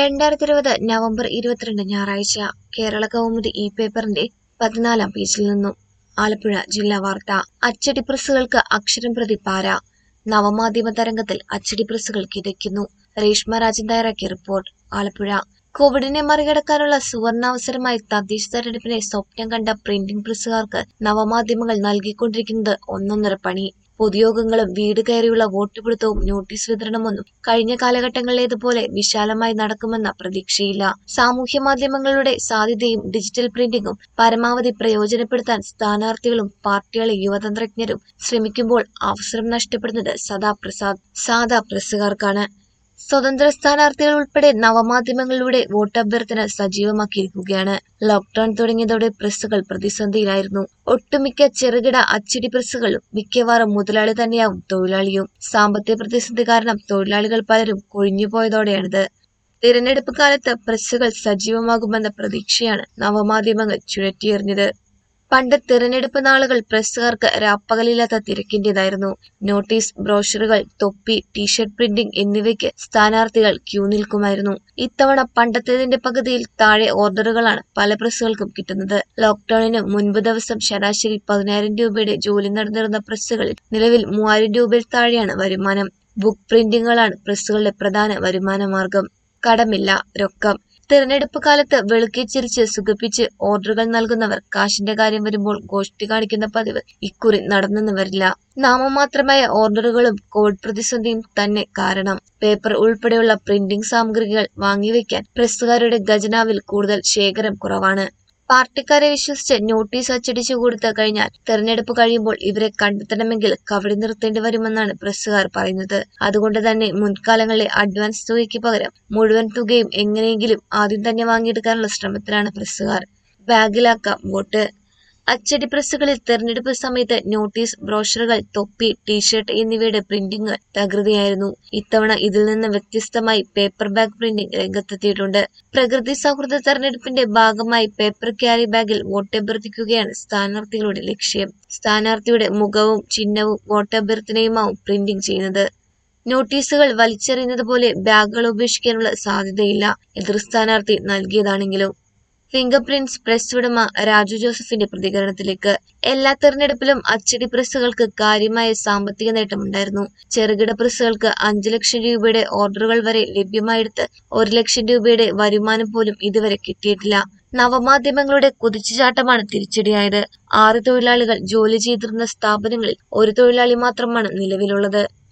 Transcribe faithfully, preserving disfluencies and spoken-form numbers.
രണ്ടായിരത്തി ഇരുപത് നവംബർ ഇരുപത്തിരണ്ട് ഞായറാഴ്ച കേരള കൗമുദി ഇ പേപ്പറിന്റെ പതിനാലാം പേജിൽ നിന്നും ആലപ്പുഴ ജില്ലാ വാർത്ത. അച്ചടി പ്രസ്സുകൾക്ക് അക്ഷരം പ്രതി പാര. നവമാധ്യമ തരംഗത്തിൽ അച്ചടി പ്രസ്സുകൾ കിതയ്ക്കുന്നു. രേഷ്മ രാജൻ തയ്യാറാക്കിയ റിപ്പോർട്ട്. ആലപ്പുഴ. കോവിഡിനെ മറികടക്കാനുള്ള സുവർണാവസരമായി തദ്ദേശ തെരഞ്ഞെടുപ്പിനെ സ്വപ്നം കണ്ട പ്രിന്റിംഗ് പ്രസ്സുകാർക്ക് നവമാധ്യമങ്ങൾ നൽകിക്കൊണ്ടിരിക്കുന്നത് ഒന്നൊന്നര പണി. പൊതുയോഗങ്ങളും വീട് കയറിയുള്ള വോട്ടുപിടുത്തവും നോട്ടീസ് വിതരണമൊന്നും കഴിഞ്ഞ കാലഘട്ടങ്ങളിലേതുപോലെ വിശാലമായി നടക്കുമെന്ന പ്രതീക്ഷയില്ല. സാമൂഹ്യ മാധ്യമങ്ങളുടെ സാധ്യതയും ഡിജിറ്റൽ പ്രിന്റിംഗും പരമാവധി പ്രയോജനപ്പെടുത്താൻ സ്ഥാനാർത്ഥികളും പാർട്ടികളെ യുവതന്ത്രജ്ഞരും ശ്രമിക്കുമ്പോൾ അവസരം നഷ്ടപ്പെടുന്നത് സദാ പ്രസാദ് സാധാ പ്രസ്സുകാർക്കാണ്. സ്വതന്ത്ര സ്ഥാനാർത്ഥികൾ ഉൾപ്പെടെ നവമാധ്യമങ്ങളിലൂടെ വോട്ടഭ്യർത്ഥന സജീവമാക്കിയിരിക്കുകയാണ്. ലോക്ഡൌൺ തുടങ്ങിയതോടെ പ്രസ്സുകൾ പ്രതിസന്ധിയിലായിരുന്നു. ഒട്ടുമിക്ക ചെറുകിട അച്ചടി പ്രസ്സുകളും മിക്കവാറും മുതലാളി തന്നെയാവും തൊഴിലാളിയും. സാമ്പത്തിക പ്രതിസന്ധി കാരണം തൊഴിലാളികൾ പലരും കൊഴിഞ്ഞുപോയതോടെയാണിത്. തിരഞ്ഞെടുപ്പ് കാലത്ത് പ്രസ്സുകൾ സജീവമാകുമെന്ന പ്രതീക്ഷയാണ് നവമാധ്യമങ്ങൾ ചുഴറ്റിയെറിഞ്ഞത്. പണ്ട് തിരഞ്ഞെടുപ്പ് നാളുകൾ പ്രസ്സുകാർക്ക് രാപ്പകലില്ലാത്ത തിരക്കിന്റേതായിരുന്നു. നോട്ടീസ്, ബ്രോഷറുകൾ, തൊപ്പി, ടീഷർട്ട് പ്രിന്റിംഗ് എന്നിവയ്ക്ക് സ്ഥാനാർത്ഥികൾ ക്യൂ നിൽക്കുമായിരുന്നു. ഇത്തവണ പണ്ടത്തേതിന്റെ പകുതിയിൽ താഴെ ഓർഡറുകളാണ് പല പ്രസ്സുകൾക്കും കിട്ടുന്നത്. ലോക്ഡൌണിന് മുൻപ് ദിവസം ശരാശരി പതിനായിരം രൂപയുടെ ജോലി നടന്നിരുന്ന പ്രസ്സുകളിൽ നിലവിൽ മൂവായിരം രൂപയിൽ താഴെയാണ് വരുമാനം. ബുക്ക് പ്രിന്റിങ്ങുകളാണ് പ്രസ്സുകളുടെ പ്രധാന വരുമാന മാർഗം. കടമില്ല, രൊക്കം. തിരഞ്ഞെടുപ്പ് കാലത്ത് വെളുക്കി ചിരിച്ച് സുഖിപ്പിച്ച് ഓർഡറുകൾ നൽകുന്നവർ കാശിന്റെ കാര്യം വരുമ്പോൾ ഗോഷ്ടി കാണിക്കുന്ന പതിവ് ഇക്കുറി നടന്നെന്ന് വരില്ല. നാമമാത്രമായ ഓർഡറുകളും കോവിഡ് പ്രതിസന്ധിയും തന്നെ കാരണം. പേപ്പർ ഉൾപ്പെടെയുള്ള പ്രിന്റിംഗ് സാമഗ്രികൾ വാങ്ങിവെക്കാൻ പ്രസ്സുകാരുടെ ഖജനാവിൽ കൂടുതൽ ശേഖരം കുറവാണ്. പാർട്ടിക്കാരെ വിശ്വസിച്ച് നോട്ടീസ് അച്ചടിച്ചു കൊടുത്തു കഴിഞ്ഞാൽ തെരഞ്ഞെടുപ്പ് കഴിയുമ്പോൾ ഇവരെ കണ്ടെത്തണമെങ്കിൽ കവടി നിർത്തേണ്ടി വരുമെന്നാണ് പ്രസ്സുകാർ പറയുന്നത്. അതുകൊണ്ട് തന്നെ മുൻകാലങ്ങളിലെ അഡ്വാൻസ് തുകയ്ക്ക് പകരം മുഴുവൻ തുകയും എങ്ങനെയെങ്കിലും ആദ്യം തന്നെ വാങ്ങിയെടുക്കാനുള്ള ശ്രമത്തിലാണ് പ്രസ്സുകാർ. ബാഗിലാക്കാം വോട്ട്. അച്ചടി പ്രസ്സുകളിൽ തെരഞ്ഞെടുപ്പ് സമയത്ത് നോട്ടീസ്, ബ്രോഷറുകൾ, തൊപ്പി, ടീഷർട്ട് എന്നിവയുടെ പ്രിന്റിംഗ് തകൃതിയായിരുന്നു. ഇത്തവണ ഇതിൽ നിന്ന് വ്യത്യസ്തമായി പേപ്പർ ബാഗ് പ്രിന്റിംഗ് രംഗത്തെത്തിയിട്ടുണ്ട്. പ്രകൃതി സൗഹൃദ തെരഞ്ഞെടുപ്പിന്റെ ഭാഗമായി പേപ്പർ ക്യാരി ബാഗിൽ വോട്ടഭ്യർത്ഥിക്കുകയാണ് സ്ഥാനാർത്ഥികളുടെ ലക്ഷ്യം. സ്ഥാനാർത്ഥിയുടെ മുഖവും ചിഹ്നവും വോട്ടഭ്യർത്ഥനയുമാവും പ്രിന്റിംഗ് ചെയ്യുന്നത്. നോട്ടീസുകൾ വലിച്ചെറിയുന്നത് പോലെ ബാഗുകൾ ഉപേക്ഷിക്കാനുള്ള സാധ്യതയില്ല, എതിർ സ്ഥാനാർത്ഥി നൽകിയതാണെങ്കിലും. Finger prints. പ്രസ് ഉടമ രാജു ജോസഫിന്റെ പ്രതികരണത്തിലേക്ക്. എല്ലാ തെരഞ്ഞെടുപ്പിലും അച്ചടി പ്രസ്സുകൾക്ക് കാര്യമായ സാമ്പത്തിക നേട്ടമുണ്ടായിരുന്നു. ചെറുകിട പ്രസ്സുകൾക്ക് അഞ്ചു ലക്ഷം രൂപയുടെ ഓർഡറുകൾ വരെ ലഭ്യമായെടുത്ത് ഒരു ലക്ഷം രൂപയുടെ വരുമാനം പോലും ഇതുവരെ കിട്ടിയിട്ടില്ല. നവമാധ്യമങ്ങളുടെ കുതിച്ചുചാട്ടമാണ് തിരിച്ചടിയായത്. ആറ് തൊഴിലാളികൾ ജോലി ചെയ്തിരുന്ന സ്ഥാപനങ്ങളിൽ ഒരു തൊഴിലാളി മാത്രമാണ് നിലവിലുള്ളത്.